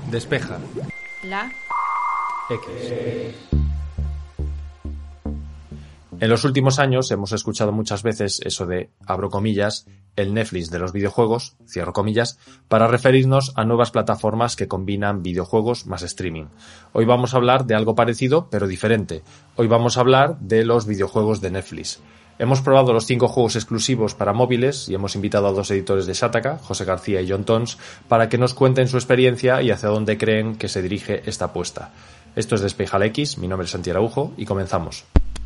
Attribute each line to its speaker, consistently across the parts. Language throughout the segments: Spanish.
Speaker 1: Despeja.
Speaker 2: La
Speaker 1: X. En los últimos años hemos escuchado muchas veces eso de, abro comillas, el Netflix de los videojuegos, cierro comillas, para referirnos a nuevas plataformas que combinan videojuegos más streaming. Hoy vamos a hablar de algo parecido, pero diferente. Hoy vamos a hablar de los videojuegos de Netflix. Hemos probado los 5 juegos exclusivos para móviles y hemos invitado a 2 editores de Shataka, José García y John Tons, para que nos cuenten su experiencia y hacia dónde creen que se dirige esta apuesta. Esto es Despeja la X, mi nombre es Santi Araujo y comenzamos.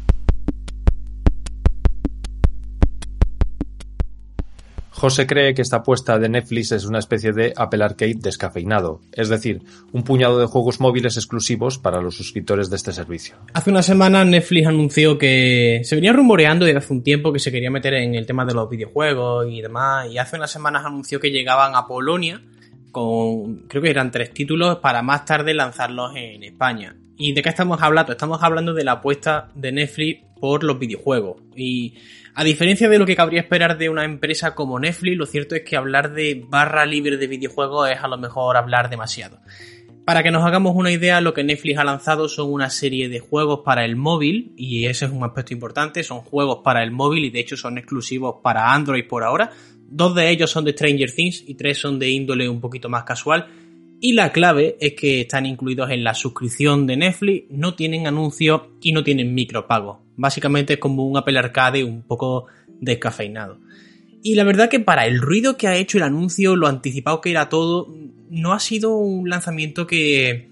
Speaker 1: José cree que esta apuesta de Netflix es una especie de Apple Arcade descafeinado, es decir, un puñado de juegos móviles exclusivos para los suscriptores de este servicio.
Speaker 3: Hace una semana Netflix anunció que se venía rumoreando desde hace un tiempo que se quería meter en el tema de los videojuegos y demás, y hace unas semanas anunció que llegaban a Polonia con, creo que eran 3 títulos para más tarde lanzarlos en España. ¿Y de qué estamos hablando? Estamos hablando de la apuesta de Netflix por los videojuegos. Y a diferencia de lo que cabría esperar de una empresa como Netflix, lo cierto es que hablar de barra libre de videojuegos es a lo mejor hablar demasiado. Para que nos hagamos una idea, lo que Netflix ha lanzado son una serie de juegos para el móvil, y ese es un aspecto importante, son juegos para el móvil y de hecho son exclusivos para Android por ahora. 2 de ellos son de Stranger Things y 3 son de índole un poquito más casual. Y la clave es que están incluidos en la suscripción de Netflix, no tienen anuncios y no tienen micropagos. Básicamente es como un Apple Arcade un poco descafeinado. Y la verdad que para el ruido que ha hecho el anuncio, lo anticipado que era todo, no ha sido un lanzamiento que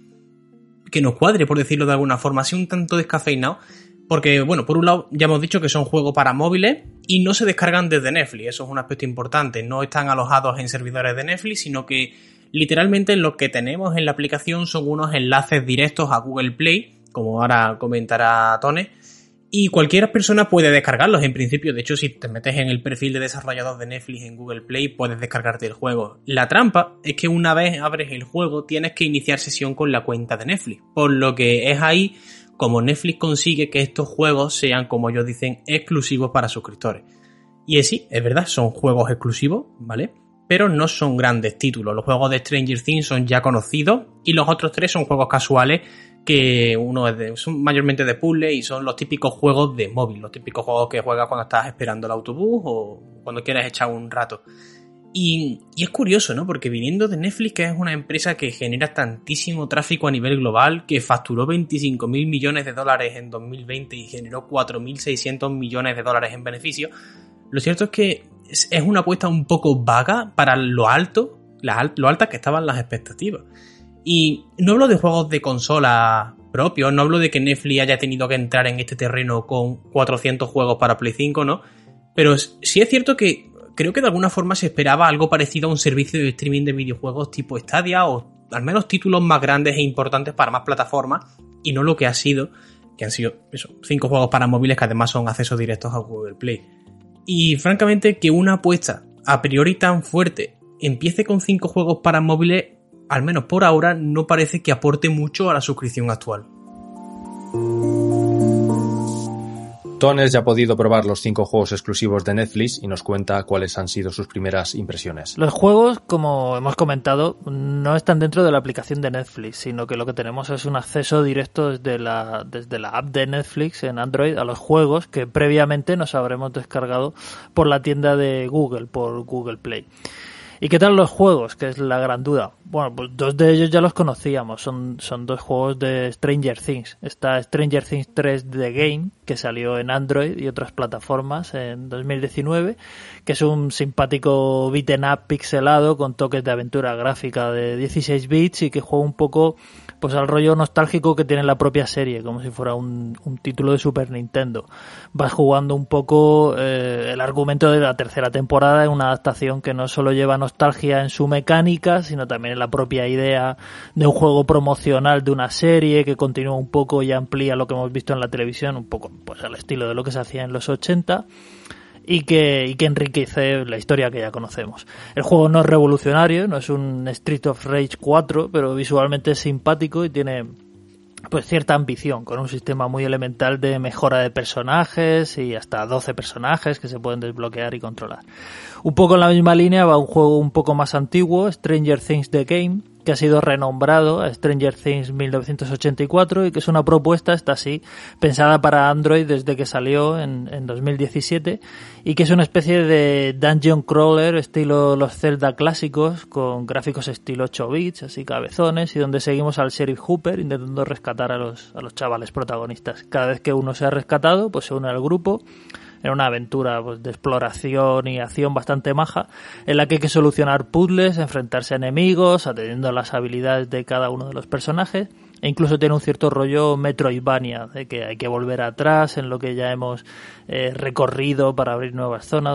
Speaker 3: nos cuadre, por decirlo de alguna forma. Ha sido un tanto descafeinado. Porque, bueno, por un lado ya hemos dicho que son juegos para móviles y no se descargan desde Netflix. Eso es un aspecto importante. No están alojados en servidores de Netflix, sino que literalmente lo que tenemos en la aplicación son unos enlaces directos a Google Play, como ahora comentará Tone, y cualquier persona puede descargarlos en principio. De hecho, si te metes en el perfil de desarrollador de Netflix en Google Play, puedes descargarte el juego. La trampa es que una vez abres el juego tienes que iniciar sesión con la cuenta de Netflix, por lo que es ahí como Netflix consigue que estos juegos sean, como ellos dicen, exclusivos para suscriptores. Y sí, es verdad, son juegos exclusivos, ¿vale? Pero no son grandes títulos. Los juegos de Stranger Things son ya conocidos y los otros 3 son juegos casuales que son mayormente de puzzle y son los típicos juegos de móvil, los típicos juegos que juegas cuando estás esperando el autobús o cuando quieres echar un rato. Y es curioso, ¿no? Porque viniendo de Netflix, que es una empresa que genera tantísimo tráfico a nivel global, que facturó 25.000 millones de dólares en 2020 y generó 4.600 millones de dólares en beneficio, lo cierto es que es una apuesta un poco vaga para lo altas que estaban las expectativas. Y no hablo de juegos de consola propios, no hablo de que Netflix haya tenido que entrar en este terreno con 400 juegos para Play 5, ¿no? Pero sí es cierto que creo que de alguna forma se esperaba algo parecido a un servicio de streaming de videojuegos tipo Stadia o al menos títulos más grandes e importantes para más plataformas y no lo que ha sido, que han sido 5 juegos para móviles que además son accesos directos a Google Play. Y francamente que una apuesta a priori tan fuerte empiece con 5 juegos para móviles, al menos por ahora, no parece que aporte mucho a la suscripción actual.
Speaker 1: Tones ya ha podido probar los 5 juegos exclusivos de Netflix y nos cuenta cuáles han sido sus primeras impresiones.
Speaker 4: Los juegos, como hemos comentado, no están dentro de la aplicación de Netflix, sino que lo que tenemos es un acceso directo desde la app de Netflix en Android a los juegos que previamente nos habremos descargado por la tienda de Google, por Google Play. ¿Y qué tal los juegos? Que es la gran duda. Bueno, pues 2 de ellos ya los conocíamos. Son 2 juegos de Stranger Things. Está Stranger Things 3 The Game, que salió en Android y otras plataformas en 2019, que es un simpático beat'em up pixelado con toques de aventura gráfica de 16 bits y que juega un poco pues al rollo nostálgico que tiene la propia serie, como si fuera un título de Super Nintendo. Vas jugando un poco el argumento de la tercera temporada en una adaptación que no solo lleva nostalgia en su mecánica, sino también en la propia idea de un juego promocional de una serie que continúa un poco y amplía lo que hemos visto en la televisión, un poco pues al estilo de lo que se hacía en los 80. Y que enriquece la historia que ya conocemos. El juego no es revolucionario, no es un Street of Rage 4, pero visualmente es simpático y tiene pues cierta ambición, con un sistema muy elemental de mejora de personajes y hasta 12 personajes que se pueden desbloquear y controlar. Un poco en la misma línea va un juego un poco más antiguo, Stranger Things The Game, que ha sido renombrado a Stranger Things 1984 y que es una propuesta, esta sí, pensada para Android desde que salió en 2017 y que es una especie de dungeon crawler estilo los Zelda clásicos con gráficos estilo 8 bits, así cabezones, y donde seguimos al Sheriff Hooper intentando rescatar a los chavales protagonistas. Cada vez que uno sea rescatado, pues se une al grupo en una aventura pues, de exploración y acción bastante maja, en la que hay que solucionar puzzles, enfrentarse a enemigos, atendiendo a las habilidades de cada uno de los personajes, e incluso tiene un cierto rollo Metroidvania, de que hay que volver atrás en lo que ya hemos recorrido para abrir nuevas zonas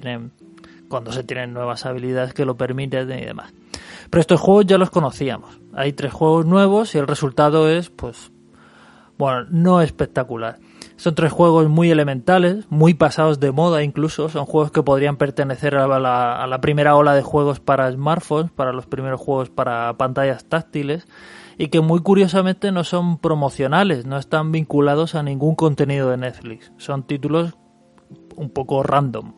Speaker 4: cuando se tienen nuevas habilidades que lo permiten y demás. Pero estos juegos ya los conocíamos. Hay 3 juegos nuevos y el resultado es, pues, bueno, no espectacular. Son 3 juegos muy elementales, muy pasados de moda incluso. Son juegos que podrían pertenecer a la primera ola de juegos para smartphones, para los primeros juegos para pantallas táctiles, y que muy curiosamente no son promocionales, no están vinculados a ningún contenido de Netflix. Son títulos un poco random.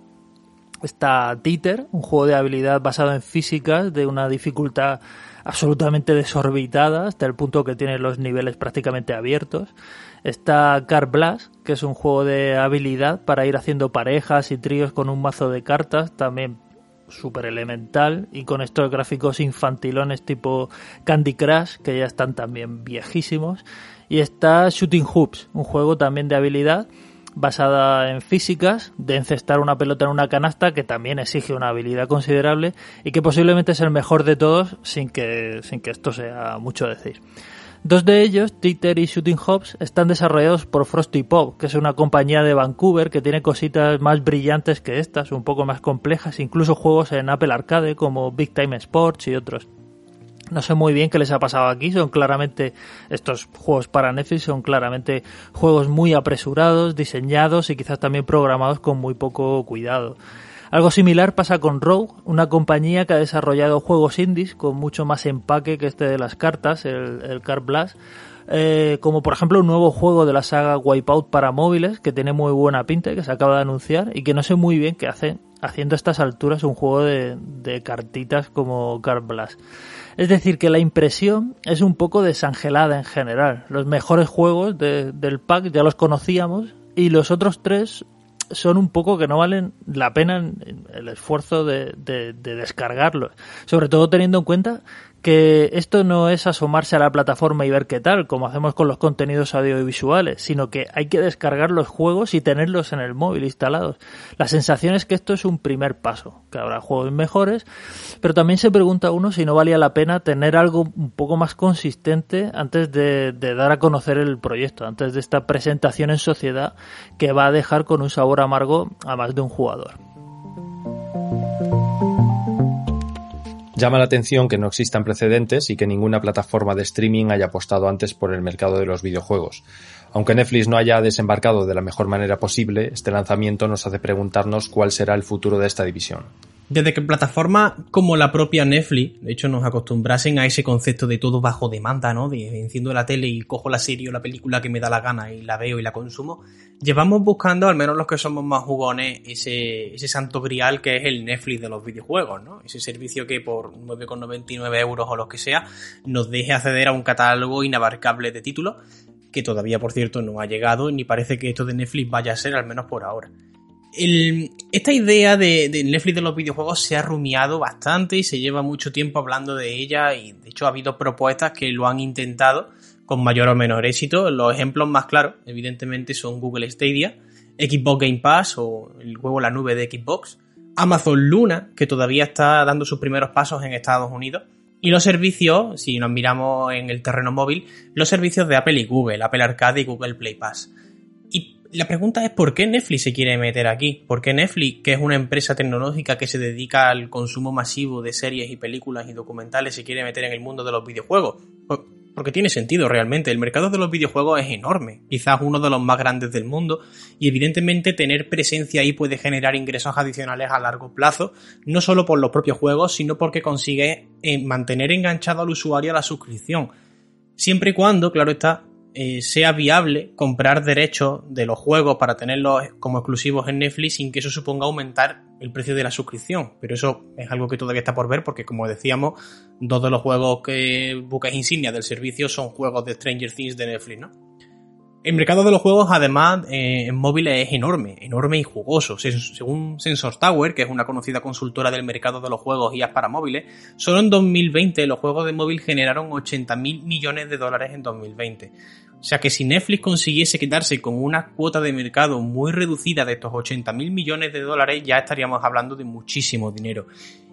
Speaker 4: Está Títer, un juego de habilidad basado en físicas de una dificultad absolutamente desorbitada, hasta el punto que tiene los niveles prácticamente abiertos. Está Card Blast, que es un juego de habilidad para ir haciendo parejas y tríos con un mazo de cartas, también súper elemental, y con estos gráficos infantilones tipo Candy Crush, que ya están también viejísimos. Y está Shooting Hoops, un juego también de habilidad basada en físicas, de encestar una pelota en una canasta, que también exige una habilidad considerable y que posiblemente es el mejor de todos, sin que esto sea mucho decir. 2 de ellos, Títer y Shooting Hoops, están desarrollados por Frosty Pop, que es una compañía de Vancouver que tiene cositas más brillantes que estas, un poco más complejas, incluso juegos en Apple Arcade como Big Time Sports y otros. No sé muy bien qué les ha pasado aquí, son claramente, estos juegos para Netflix son claramente juegos muy apresurados, diseñados y quizás también programados con muy poco cuidado. Algo similar pasa con Rogue, una compañía que ha desarrollado juegos indies con mucho más empaque que este de las cartas, el Card Blast, como por ejemplo un nuevo juego de la saga Wipeout para móviles que tiene muy buena pinta y que se acaba de anunciar y que no sé muy bien qué hace haciendo a estas alturas un juego de cartitas como Card Blast. Es decir, que la impresión es un poco desangelada en general. Los mejores juegos del pack ya los conocíamos y los otros 3 son un poco que no valen la pena el esfuerzo de descargarlos. Sobre todo teniendo en cuenta que esto no es asomarse a la plataforma y ver qué tal, como hacemos con los contenidos audiovisuales, sino que hay que descargar los juegos y tenerlos en el móvil instalados. La sensación es que esto es un primer paso, que habrá juegos mejores, pero también se pregunta uno si no valía la pena tener algo un poco más consistente antes de dar a conocer el proyecto, antes de esta presentación en sociedad que va a dejar con un sabor amargo a más de un jugador.
Speaker 1: Llama la atención que no existan precedentes y que ninguna plataforma de streaming haya apostado antes por el mercado de los videojuegos. Aunque Netflix no haya desembarcado de la mejor manera posible, este lanzamiento nos hace preguntarnos cuál será el futuro de esta división.
Speaker 3: Desde que plataformas como la propia Netflix, de hecho, nos acostumbrasen a ese concepto de todo bajo demanda, ¿no? De enciendo la tele y cojo la serie o la película que me da la gana y la veo y la consumo, llevamos buscando, al menos los que somos más jugones, ese santo grial que es el Netflix de los videojuegos, ¿no? Ese servicio que por 9,99 euros o lo que sea nos deje acceder a un catálogo inabarcable de títulos, que todavía, por cierto, no ha llegado, ni parece que esto de Netflix vaya a ser, al menos por ahora. Esta idea de Netflix de los videojuegos se ha rumiado bastante y se lleva mucho tiempo hablando de ella, y de hecho ha habido propuestas que lo han intentado con mayor o menor éxito. Los ejemplos más claros evidentemente son Google Stadia, Xbox Game Pass o el juego La Nube de Xbox, Amazon Luna, que todavía está dando sus primeros pasos en Estados Unidos, y los servicios, si nos miramos en el terreno móvil, los servicios de Apple y Google, Apple Arcade y Google Play Pass. Y la pregunta es ¿por qué Netflix se quiere meter aquí? ¿Por qué Netflix, que es una empresa tecnológica que se dedica al consumo masivo de series y películas y documentales, se quiere meter en el mundo de los videojuegos? Porque tiene sentido realmente. El mercado de los videojuegos es enorme, quizás uno de los más grandes del mundo, y evidentemente tener presencia ahí puede generar ingresos adicionales a largo plazo, no solo por los propios juegos, sino porque consigue mantener enganchado al usuario a la suscripción. Siempre y cuando, claro está, sea viable comprar derechos de los juegos para tenerlos como exclusivos en Netflix sin que eso suponga aumentar el precio de la suscripción. Pero eso es algo que todavía está por ver porque, como decíamos, 2 de los juegos que buques insignia del servicio son juegos de Stranger Things de Netflix, ¿no? El mercado de los juegos, además, en móviles es enorme y jugoso. Según Sensor Tower, que es una conocida consultora del mercado de los juegos y apps para móviles, solo en 2020 los juegos de móvil generaron $80.000 millones en 2020. O sea que si Netflix consiguiese quedarse con una cuota de mercado muy reducida de estos $80.000 millones, ya estaríamos hablando de muchísimo dinero.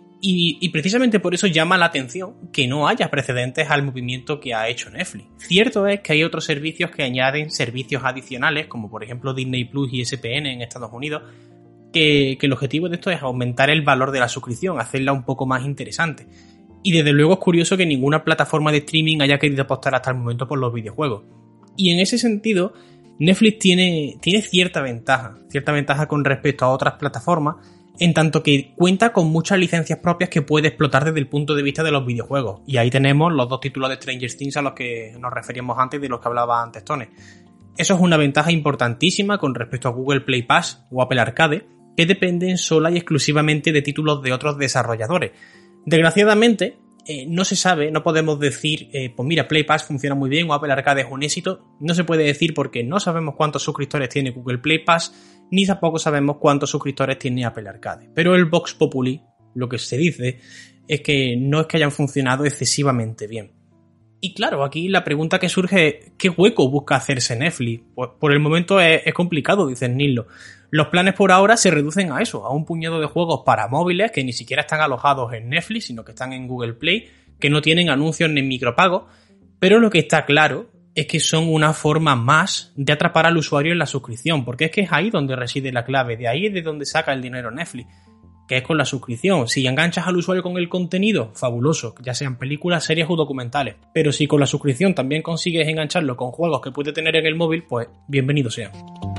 Speaker 3: Y precisamente por eso llama la atención que no haya precedentes al movimiento que ha hecho Netflix. Cierto es que hay otros servicios que añaden servicios adicionales, como por ejemplo Disney Plus y ESPN en Estados Unidos, que el objetivo de esto es aumentar el valor de la suscripción, hacerla un poco más interesante. Y desde luego es curioso que ninguna plataforma de streaming haya querido apostar hasta el momento por los videojuegos. Y en ese sentido, Netflix tiene cierta ventaja con respecto a otras plataformas, en tanto que cuenta con muchas licencias propias que puede explotar desde el punto de vista de los videojuegos. Y ahí tenemos los 2 títulos de Stranger Things a los que nos referíamos antes, de los que hablaba antes Tone. Eso es una ventaja importantísima con respecto a Google Play Pass o Apple Arcade, que dependen sola y exclusivamente de títulos de otros desarrolladores. Desgraciadamente, no se sabe, no podemos decir, pues mira, Play Pass funciona muy bien o Apple Arcade es un éxito. No se puede decir porque no sabemos cuántos suscriptores tiene Google Play Pass, ni tampoco sabemos cuántos suscriptores tiene Apple Arcade. Pero el Vox Populi, lo que se dice, es que no es que hayan funcionado excesivamente bien. Y claro, aquí la pregunta que surge es, ¿qué hueco busca hacerse Netflix? Pues por el momento es complicado, dice Nilo. Los planes por ahora se reducen a eso, a un puñado de juegos para móviles que ni siquiera están alojados en Netflix, sino que están en Google Play, que no tienen anuncios ni micropagos, pero lo que está claro es que son una forma más de atrapar al usuario en la suscripción, porque es que es ahí donde reside la clave, de ahí es de donde saca el dinero Netflix, que es con la suscripción. Si enganchas al usuario con el contenido, fabuloso, ya sean películas, series o documentales, pero si con la suscripción también consigues engancharlo con juegos que puede tener en el móvil, pues bienvenido sea.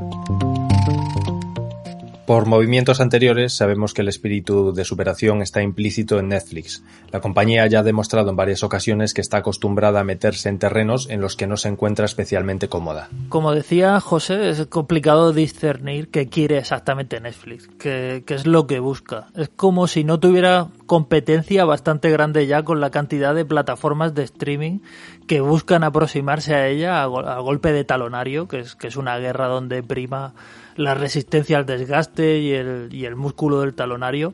Speaker 1: Por movimientos anteriores sabemos que el espíritu de superación está implícito en Netflix. La compañía ya ha demostrado en varias ocasiones que está acostumbrada a meterse en terrenos en los que no se encuentra especialmente cómoda.
Speaker 4: Como decía José, es complicado discernir qué quiere exactamente Netflix, qué es lo que busca. Es como si no tuviera competencia bastante grande ya con la cantidad de plataformas de streaming que buscan aproximarse a ella a golpe de talonario, que es una guerra donde prima la resistencia al desgaste y el músculo del talonario.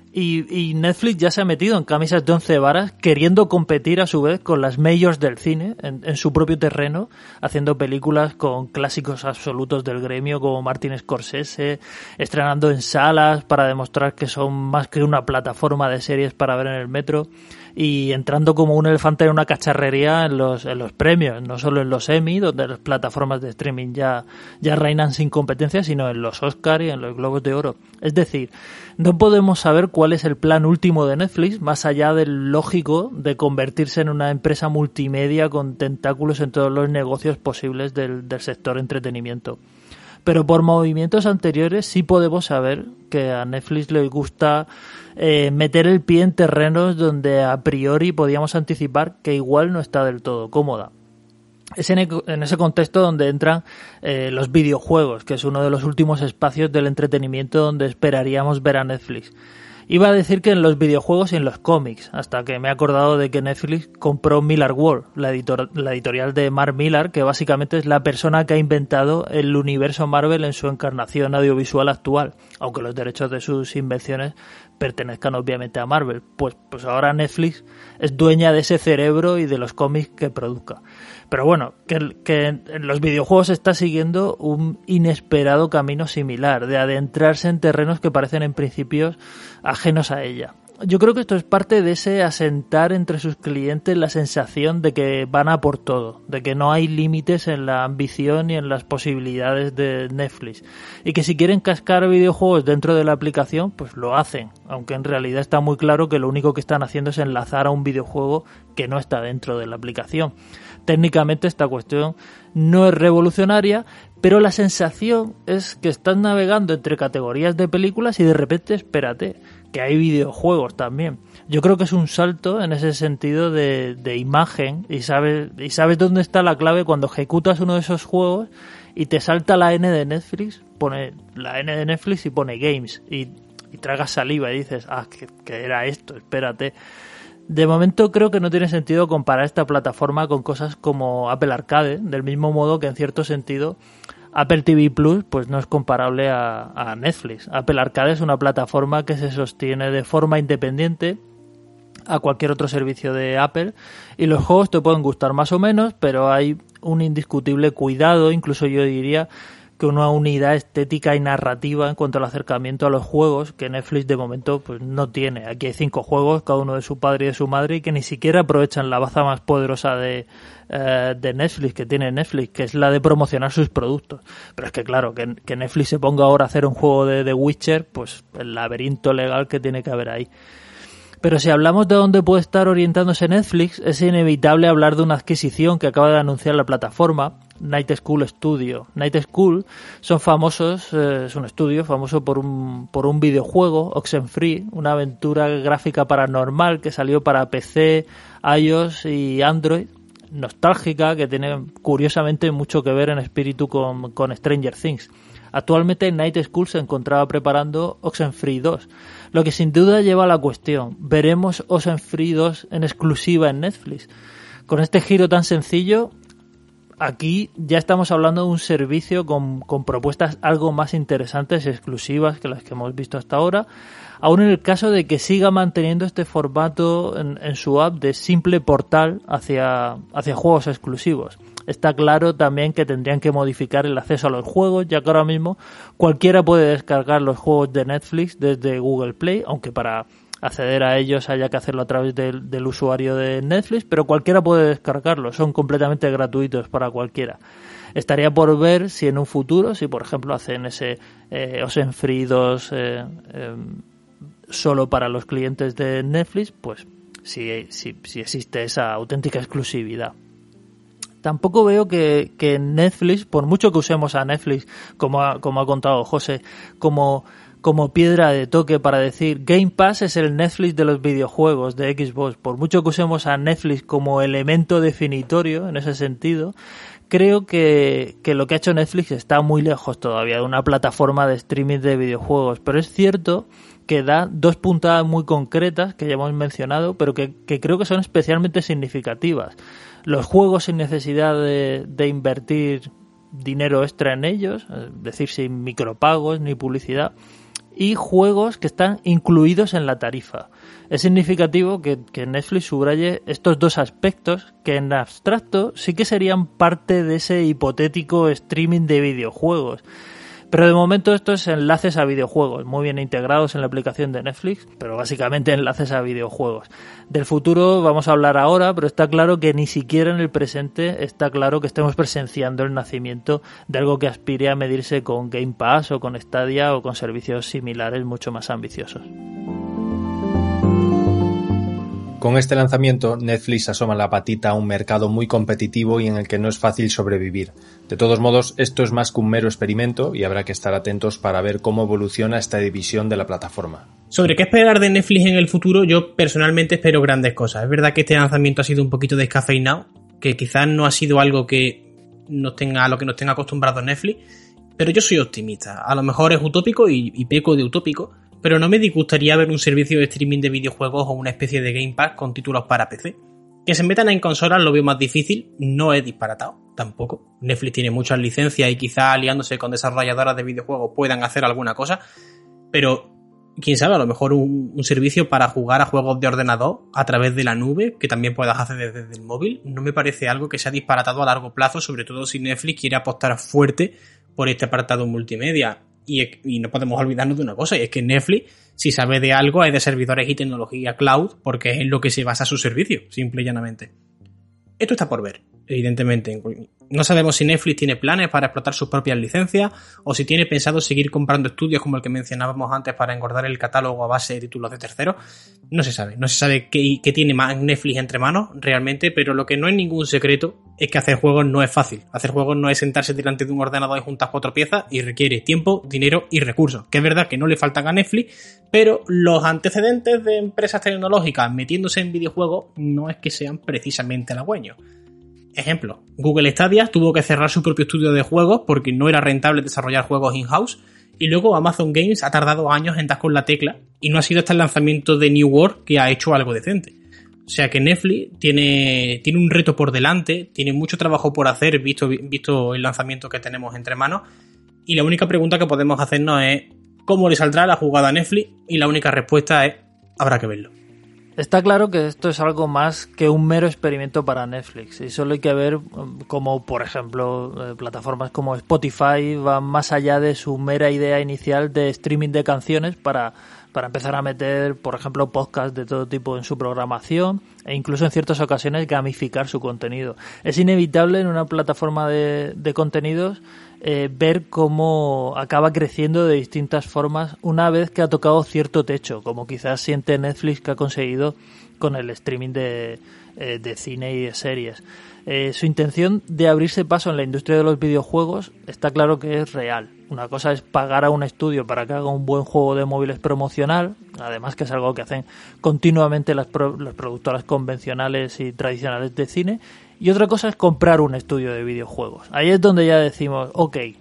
Speaker 4: Y Netflix ya se ha metido en camisas de 11 varas queriendo competir a su vez con las majors del cine en su propio terreno, haciendo películas con clásicos absolutos del gremio como Martin Scorsese, estrenando en salas para demostrar que son más que una plataforma de series para ver en el metro, y entrando como un elefante en una cacharrería en los premios, no solo en los Emmy, donde las plataformas de streaming ya reinan sin competencia, sino en los Oscar y en los Globos de Oro. Es decir, no podemos saber cuál es el plan último de Netflix, más allá del lógico de convertirse en una empresa multimedia con tentáculos en todos los negocios posibles del sector entretenimiento. Pero por movimientos anteriores sí podemos saber que a Netflix le gusta meter el pie en terrenos donde a priori podíamos anticipar que igual no está del todo cómoda. Es en ese contexto donde entran los videojuegos, que es uno de los últimos espacios del entretenimiento donde esperaríamos ver a Netflix. Iba a decir que en los videojuegos y en los cómics, hasta que me he acordado de que Netflix compró Millar World, la editorial de Mark Millar, que básicamente es la persona que ha inventado el universo Marvel en su encarnación audiovisual actual, aunque los derechos de sus invenciones pertenezcan obviamente a Marvel. Pues ahora Netflix es dueña de ese cerebro y de los cómics que produzca. Pero bueno, que en los videojuegos está siguiendo un inesperado camino similar, de adentrarse en terrenos que parecen en principio ajenos a ella. Yo creo que esto es parte de ese asentar entre sus clientes la sensación de que van a por todo, de que no hay límites en la ambición y en las posibilidades de Netflix, y que si quieren cascar videojuegos dentro de la aplicación, pues lo hacen. aunque en realidad está muy claro que lo único que están haciendo es enlazar a un videojuego que no está dentro de la aplicación. Técnicamente esta cuestión no es revolucionaria, pero la sensación es que estás navegando entre categorías de películas y de repente, espérate, que hay videojuegos también. Yo creo que es un salto en ese sentido de imagen y sabes dónde está la clave cuando ejecutas uno de esos juegos y te salta la N de Netflix, pone la N de Netflix y pone Games y tragas saliva y dices, que era esto, espérate. De momento creo que no tiene sentido comparar esta plataforma con cosas como Apple Arcade, del mismo modo que en cierto sentido Apple TV Plus pues no es comparable a Netflix. Apple Arcade es una plataforma que se sostiene de forma independiente a cualquier otro servicio de Apple y los juegos te pueden gustar más o menos, pero hay un indiscutible cuidado, incluso yo diría que una unidad estética y narrativa en cuanto al acercamiento a los juegos que Netflix de momento pues no tiene. Aquí hay 5 juegos, cada uno de su padre y de su madre, y que ni siquiera aprovechan la baza más poderosa de Netflix, que tiene Netflix, que es la de promocionar sus productos. Pero es que claro, que Netflix se ponga ahora a hacer un juego de The Witcher, pues el laberinto legal que tiene que haber ahí. Pero si hablamos de dónde puede estar orientándose Netflix, es inevitable hablar de una adquisición que acaba de anunciar la plataforma, Night School Studio. Night School son famosos, es un estudio famoso por un videojuego, Oxenfree, una aventura gráfica paranormal que salió para PC, iOS y Android, nostálgica, que tiene curiosamente mucho que ver en espíritu con Stranger Things. Actualmente Night School se encontraba preparando Oxenfree 2, lo que sin duda lleva a la cuestión, ¿veremos Oxenfree 2 en exclusiva en Netflix? Con este giro tan sencillo, aquí ya estamos hablando de un servicio con propuestas algo más interesantes y exclusivas que las que hemos visto hasta ahora, aún en el caso de que siga manteniendo este formato en su app de simple portal hacia juegos exclusivos. Está claro también que tendrían que modificar el acceso a los juegos, ya que ahora mismo cualquiera puede descargar los juegos de Netflix desde Google Play, aunque para acceder a ellos haya que hacerlo a través del usuario de Netflix, pero cualquiera puede descargarlos, son completamente gratuitos para cualquiera. Estaría por ver si en un futuro, si por ejemplo hacen ese Oxenfree 2 solo para los clientes de Netflix, pues si existe esa auténtica exclusividad. Tampoco veo que Netflix, por mucho que usemos a Netflix, como ha contado José, como piedra de toque para decir Game Pass es el Netflix de los videojuegos de Xbox, por mucho que usemos a Netflix como elemento definitorio en ese sentido, creo que lo que ha hecho Netflix está muy lejos todavía de una plataforma de streaming de videojuegos, pero es cierto que da 2 puntadas muy concretas que ya hemos mencionado, pero que creo que son especialmente significativas. Los juegos sin necesidad de invertir dinero extra en ellos, es decir, sin micropagos ni publicidad, y juegos que están incluidos en la tarifa. Es significativo que Netflix subraye estos 2 aspectos que en abstracto sí que serían parte de ese hipotético streaming de videojuegos. Pero de momento estos enlaces a videojuegos, muy bien integrados en la aplicación de Netflix, pero básicamente enlaces a videojuegos. Del futuro vamos a hablar ahora, pero está claro que ni siquiera en el presente está claro que estemos presenciando el nacimiento de algo que aspire a medirse con Game Pass o con Stadia o con servicios similares mucho más ambiciosos.
Speaker 1: Con este lanzamiento, Netflix asoma la patita a un mercado muy competitivo y en el que no es fácil sobrevivir. De todos modos, esto es más que un mero experimento y habrá que estar atentos para ver cómo evoluciona esta división de la plataforma.
Speaker 3: Sobre qué esperar de Netflix en el futuro, yo personalmente espero grandes cosas. Es verdad que este lanzamiento ha sido un poquito descafeinado, que quizás no ha sido algo que a lo que nos tenga acostumbrados Netflix, pero yo soy optimista. A lo mejor es utópico y peco de utópico, pero no me disgustaría ver un servicio de streaming de videojuegos o una especie de Game Pass con títulos para PC. Que se metan en consolas lo veo más difícil, no es disparatado, tampoco. Netflix tiene muchas licencias y quizá aliándose con desarrolladoras de videojuegos puedan hacer alguna cosa, pero quién sabe, a lo mejor un servicio para jugar a juegos de ordenador a través de la nube, que también puedas hacer desde el móvil, no me parece algo que sea disparatado a largo plazo, sobre todo si Netflix quiere apostar fuerte por este apartado multimedia. Y no podemos olvidarnos de una cosa, y es que Netflix, si sabe de algo, es de servidores y tecnología cloud, porque es en lo que se basa su servicio, simple y llanamente. Esto está por ver, evidentemente. No sabemos si Netflix tiene planes para explotar sus propias licencias o si tiene pensado seguir comprando estudios como el que mencionábamos antes para engordar el catálogo a base de títulos de terceros. No se sabe qué tiene más Netflix entre manos realmente, pero lo que no es ningún secreto es que hacer juegos no es fácil. Hacer juegos no es sentarse delante de un ordenador y juntar 4 piezas y requiere tiempo, dinero y recursos. Que es verdad que no le faltan a Netflix, pero los antecedentes de empresas tecnológicas metiéndose en videojuegos no es que sean precisamente halagüeños. Ejemplo, Google Stadia tuvo que cerrar su propio estudio de juegos porque no era rentable desarrollar juegos in-house, y luego Amazon Games ha tardado años en dar con la tecla y no ha sido hasta el lanzamiento de New World que ha hecho algo decente. O sea que Netflix tiene un reto por delante, tiene mucho trabajo por hacer visto el lanzamiento que tenemos entre manos, y la única pregunta que podemos hacernos es ¿cómo le saldrá la jugada a Netflix? Y la única respuesta es habrá que verlo.
Speaker 4: Está claro que esto es algo más que un mero experimento para Netflix, y solo hay que ver cómo, por ejemplo, plataformas como Spotify van más allá de su mera idea inicial de streaming de canciones para empezar a meter, por ejemplo, podcasts de todo tipo en su programación e incluso en ciertas ocasiones gamificar su contenido. Es inevitable en una plataforma de contenidos ver cómo acaba creciendo de distintas formas una vez que ha tocado cierto techo, como quizás siente Netflix que ha conseguido con el streaming de cine y de series. Su intención de abrirse paso en la industria de los videojuegos está claro que es real. Una cosa es pagar a un estudio para que haga un buen juego de móviles promocional, además que es algo que hacen continuamente las productoras convencionales y tradicionales de cine, y otra cosa es comprar un estudio de videojuegos. Ahí es donde ya decimos,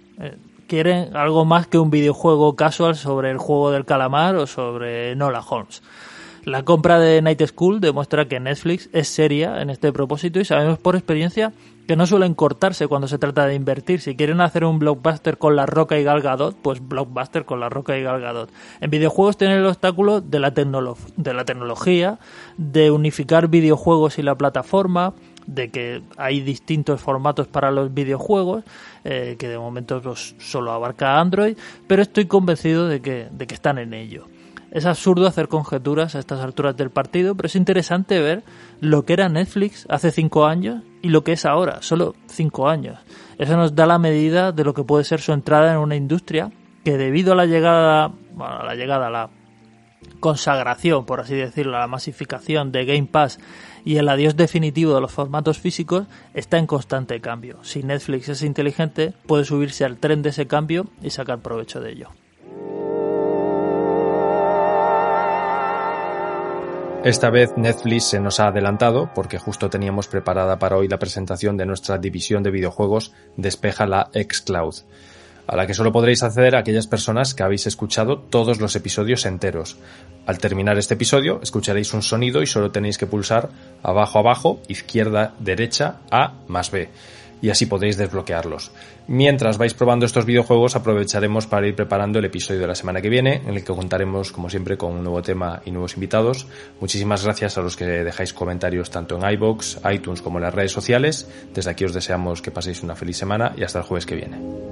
Speaker 4: quieren algo más que un videojuego casual sobre el juego del calamar o sobre Enola Holmes. La compra de Night School demuestra que Netflix es seria en este propósito y sabemos por experiencia que no suelen cortarse cuando se trata de invertir. Si quieren hacer un blockbuster con La Roca y Gal Gadot, pues blockbuster con La Roca y Gal Gadot. En videojuegos tienen el obstáculo de la tecnología, de unificar videojuegos y la plataforma, de que hay distintos formatos para los videojuegos, que de momento pues, solo abarca Android, pero estoy convencido de que están en ello. Es absurdo hacer conjeturas a estas alturas del partido, pero es interesante ver lo que era Netflix hace 5 años y lo que es ahora, solo 5 años. Eso nos da la medida de lo que puede ser su entrada en una industria que debido a la consagración, por así decirlo, a la masificación de Game Pass y el adiós definitivo de los formatos físicos, está en constante cambio. Si Netflix es inteligente, puede subirse al tren de ese cambio y sacar provecho de ello.
Speaker 1: Esta vez Netflix se nos ha adelantado porque justo teníamos preparada para hoy la presentación de nuestra división de videojuegos Despeja la xCloud, a la que solo podréis acceder aquellas personas que habéis escuchado todos los episodios enteros. Al terminar este episodio escucharéis un sonido y solo tenéis que pulsar abajo, izquierda, derecha, A más B. Y así podéis desbloquearlos. Mientras vais probando estos videojuegos, aprovecharemos para ir preparando el episodio de la semana que viene, en el que contaremos, como siempre, con un nuevo tema y nuevos invitados. Muchísimas gracias a los que dejáis comentarios tanto en iVoox, iTunes como en las redes sociales. Desde aquí os deseamos que paséis una feliz semana y hasta el jueves que viene.